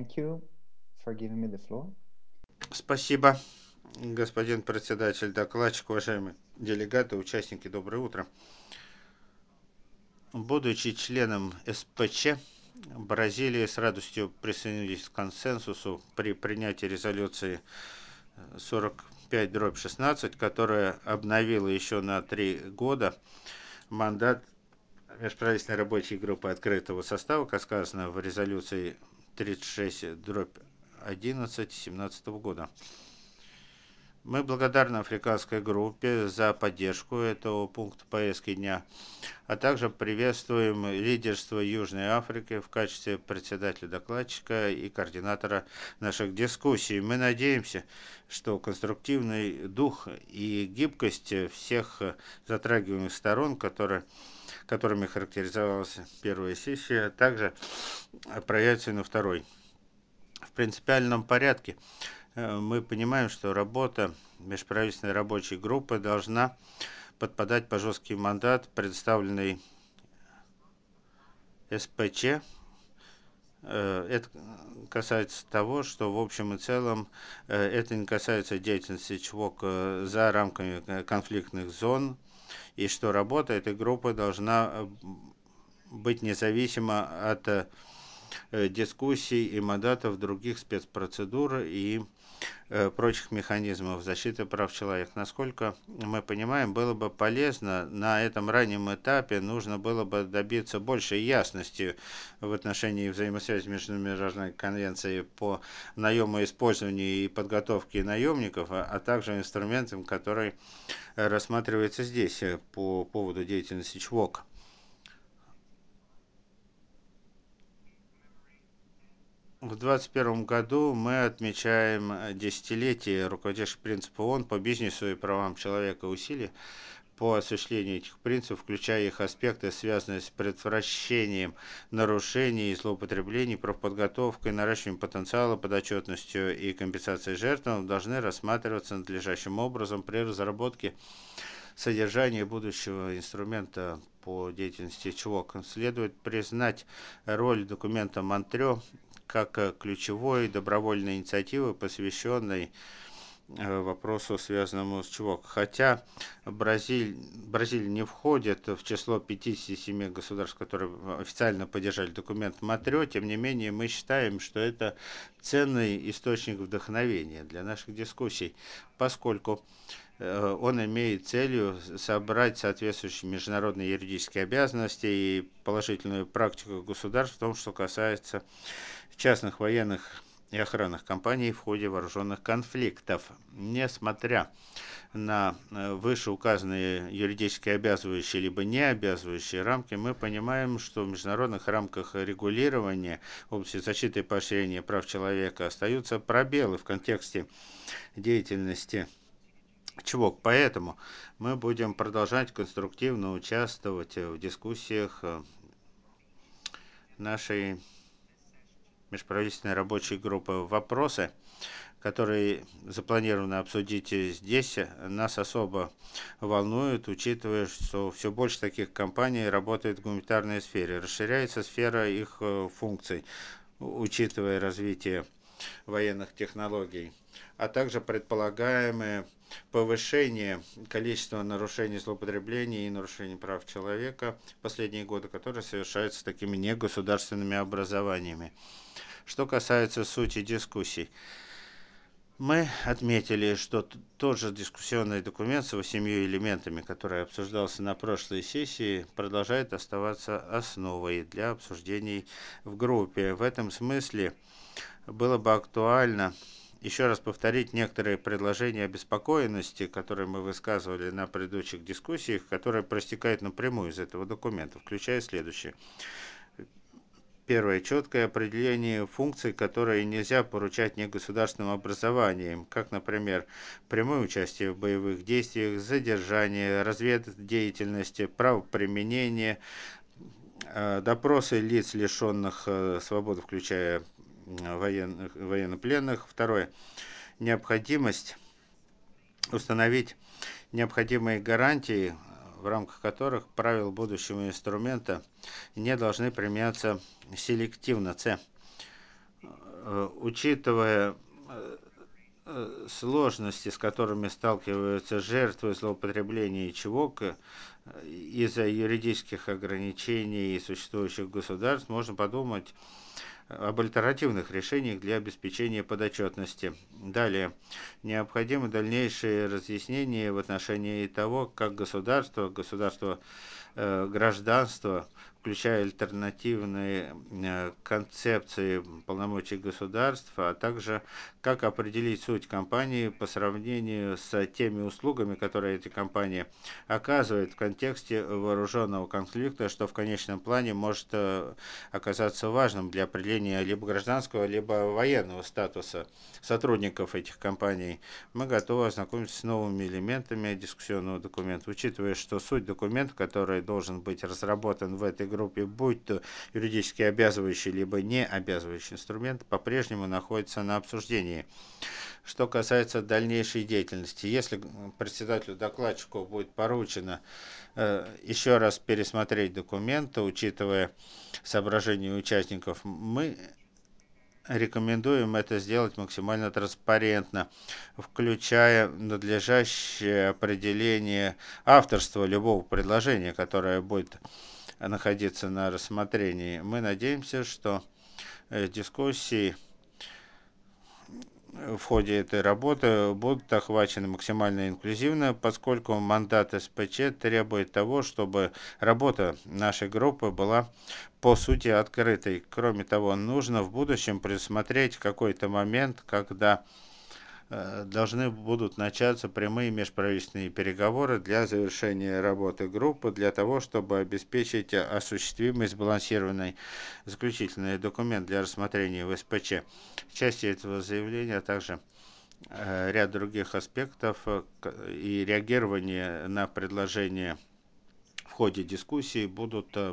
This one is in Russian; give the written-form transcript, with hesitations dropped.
Thank you for giving me the floor. Спасибо, господин председатель, докладчик, уважаемые делегаты, участники, доброе утро. Будучи членом СПЧ, Бразилия с радостью присоединилась к консенсусу при принятии резолюции 45/16, которая обновила еще на 3 года мандат межправительственной рабочей группы открытого состава, как сказано в резолюции 36/11 2017 года. Мы благодарны африканской группе за поддержку этого пункта повестки дня, а также приветствуем лидерство Южной Африки в качестве председателя докладчика и координатора наших дискуссий. Мы надеемся, что конструктивный дух и гибкость всех затрагиваемых сторон, которыми характеризовалась первая сессия, также проявятся и на второй. В принципиальном порядке мы понимаем, что работа межправительственной рабочей группы должна подпадать под жесткий мандат, предоставленный СПЧ. Это касается того, что в общем и целом это не касается деятельности ЧВОК за рамками конфликтных зон, и что работа этой группы должна быть независима от дискуссий и мандатов других спецпроцедур и прочих механизмов защиты прав человека. Насколько мы понимаем, было бы полезно на этом раннем этапе, нужно было бы добиться большей ясности в отношении взаимосвязи между Международной конвенцией по наему, использованию и подготовке наемников, а также инструментам, которые рассматриваются здесь по поводу деятельности ЧВОК. В 2021 году мы отмечаем десятилетие руководящих принципов ООН по бизнесу и правам человека усилий по осуществлению этих принципов, включая их аспекты, связанные с предотвращением нарушений и злоупотреблений, профподготовкой, наращиванием потенциала, подотчетностью и компенсацией жертвам, должны рассматриваться надлежащим образом при разработке содержания будущего инструмента по деятельности ЧВОК. Следует признать роль документа Монтрео как ключевой добровольной инициативы, посвященной вопросу, связанному с ЧВОК. Хотя Бразилия не входит в число 57 государств, которые официально поддержали документ Монтрео, тем не менее мы считаем, что это ценный источник вдохновения для наших дискуссий, поскольку он имеет целью собрать соответствующие международные юридические обязанности и положительную практику государств в том, что касается частных военных и охранных компаний в ходе вооруженных конфликтов. Несмотря на вышеуказанные юридически обязывающие либо не обязывающие рамки, мы понимаем, что в международных рамках регулирования в области защиты и поощрения прав человека остаются пробелы в контексте деятельности ЧВОК. Поэтому мы будем продолжать конструктивно участвовать в дискуссиях нашей межправительственной рабочей группы. Вопросы, которые запланировано обсудить здесь, нас особо волнуют, учитывая, что все больше таких компаний работает в гуманитарной сфере. Расширяется сфера их функций, учитывая развитие военных технологий, а также предполагаемое повышение количества нарушений, злоупотреблений и нарушений прав человека в последние годы, которые совершаются такими негосударственными образованиями. Что касается сути дискуссий, мы отметили, что тот же дискуссионный документ с 8 элементами, который обсуждался на прошлой сессии, продолжает оставаться основой для обсуждений в группе. В этом смысле было бы актуально еще раз повторить некоторые предложения обеспокоенности, которые мы высказывали на предыдущих дискуссиях, которые проистекают напрямую из этого документа, включая следующее. Первое. Четкое определение функций, которые нельзя поручать негосударственным образованиям, как, например, прямое участие в боевых действиях, задержание, разведдеятельности, правоприменение, допросы лиц, лишенных свободы, включая военнопленных. Второе. Необходимость установить необходимые гарантии, в рамках которых правила будущего инструмента не должны применяться селективно. Учитывая сложности, с которыми сталкиваются жертвы злоупотребления ЧВОК из-за юридических ограничений существующих государств, можно подумать об альтернативных решениях для обеспечения подотчетности. Далее, необходимы дальнейшие разъяснения в отношении того, как государство гражданство, включая альтернативные концепции полномочий государств, а также как определить суть компании по сравнению с теми услугами, которые эти компании оказывают в контексте вооруженного конфликта, что в конечном плане может оказаться важным для определения либо гражданского, либо военного статуса сотрудников этих компаний. Мы готовы ознакомиться с новыми элементами дискуссионного документа, учитывая, что суть документа, который должен быть разработан в этой группе, будь то юридически обязывающий либо не обязывающий инструмент, по-прежнему находится на обсуждении. Что касается дальнейшей деятельности, если председателю-докладчику будет поручено еще раз пересмотреть документы, учитывая соображения участников, мы рекомендуем это сделать максимально транспарентно, включая надлежащее определение авторства любого предложения, которое будет находиться на рассмотрении. Мы надеемся, что дискуссии в ходе этой работы будут охвачены максимально инклюзивно, поскольку мандат СПЧ требует того, чтобы работа нашей группы была по сути открытой. Кроме того, нужно в будущем предусмотреть какой-то момент, когда должны будут начаться прямые межправительственные переговоры для завершения работы группы, для того, чтобы обеспечить осуществимость сбалансированной заключительный документ для рассмотрения в СПЧ. В части этого заявления, а также ряд других аспектов и реагирование на предложения в ходе дискуссии будут